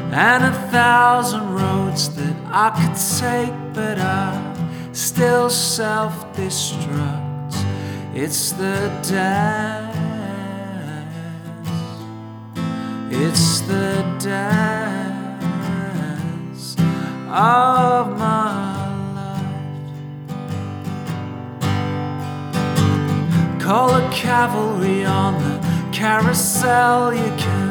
and 1,000 roads that I could take, but I still self-destruct. It's the dance, it's the dance of my life. Call the cavalry on the carousel, you can